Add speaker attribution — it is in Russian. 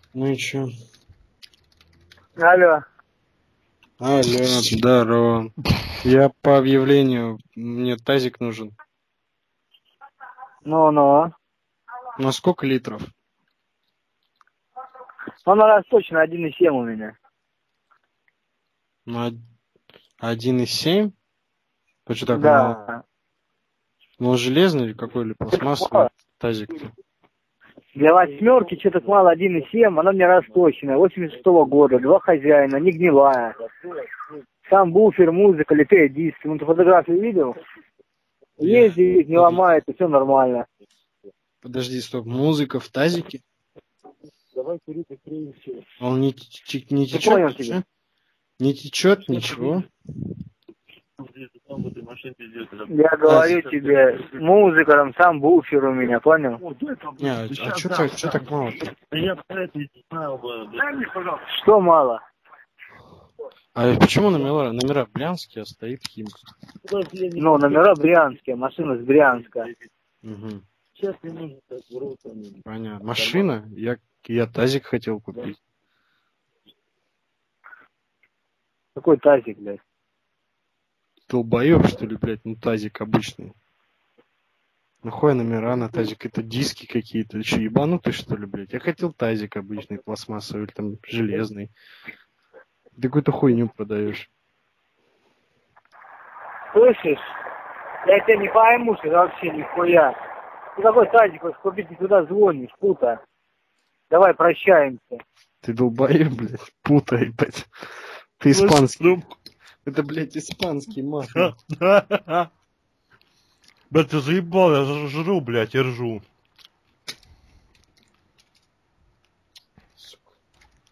Speaker 1: Ну и чё?
Speaker 2: Алло.
Speaker 1: Алло, здорово. Я по объявлению, мне тазик нужен.
Speaker 2: Ну.
Speaker 1: На сколько литров?
Speaker 2: Ну, на раз точно 1,7 у меня.
Speaker 1: На 1,7? Почему так мало?
Speaker 2: Да.
Speaker 1: Ну, он железный или какой, или пластмассовый тазик-то?
Speaker 2: Для восьмерки что-то мало 1,7, она мне расточенная, 86-го года, 2 хозяина, не гнилая. Сам буфер, музыка, литые диски. Ну, ты фотографию видел? Ездит, не ломает, и все нормально.
Speaker 1: Подожди, стоп, музыка в тазике? Он не
Speaker 2: Не
Speaker 1: течет
Speaker 2: понял тебя.
Speaker 1: ничего? Не течет ничего?
Speaker 2: Я говорю тебе, музыка, там сам буфер у меня, понял?
Speaker 1: Не, а чё так мало-то?
Speaker 2: Что мало?
Speaker 1: А почему номера Брянские, а стоит Химки?
Speaker 2: Ну, номера брянские, машина с Брянска.
Speaker 1: Угу. Понятно. Машина? Я тазик хотел купить.
Speaker 2: Какой тазик, блядь?
Speaker 1: Долбоёб, что ли, блядь? Ну, тазик обычный. Нахуй номера на тазик? Это диски какие-то. Ты что, ебанутый, что ли, блядь? Я хотел тазик обычный, пластмассовый, или там железный. Ты какую-то хуйню продаешь.
Speaker 2: Слышишь? Я тебя не пойму, что это вообще нихуя. Ты какой тазик хочешь купить, ты туда звонишь, пута. Давай прощаемся.
Speaker 1: Ты долбоёб, блядь. Путай, блядь. Ты испанский. Это, блядь, испанский мат.
Speaker 3: Блядь, ты заебал, я жру, блядь, и ржу.